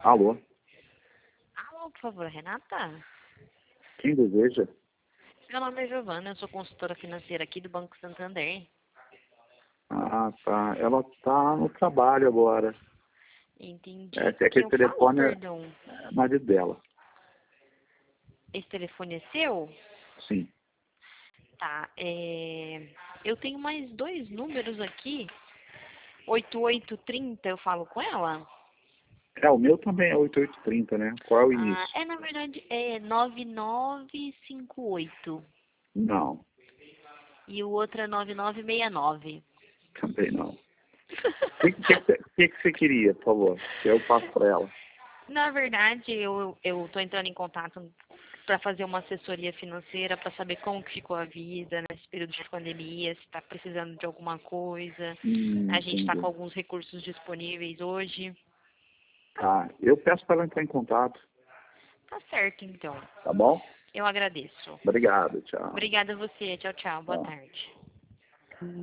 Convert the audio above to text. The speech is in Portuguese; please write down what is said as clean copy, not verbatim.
Alô? Alô, por favor, Renata? Quem deseja? Meu nome é Giovana, eu sou consultora financeira aqui do Banco Santander. Ah, tá. Ela tá no trabalho agora. Entendi. É que Quem aquele eu falo, telefone perdão? é marido dela. Esse telefone é seu? Sim. Tá, eu tenho mais dois números aqui. 8830, eu falo com ela? O meu também é 8830, né? Qual é o Ah, início? na verdade, é 9958. Não, E o outro é 9969. também não. O que você queria, por favor? Que eu passo para ela. Na verdade, eu tô entrando em contato para fazer uma assessoria financeira para saber como que ficou a vida nesse período de pandemia, se está precisando de alguma coisa. A gente está com Entendi. alguns recursos disponíveis hoje. Tá, eu peço para ela entrar em contato, Tá certo, então. tá bom? Eu agradeço. Obrigado, tchau. Obrigada a você. Tchau, tchau. Boa Tchau. tarde.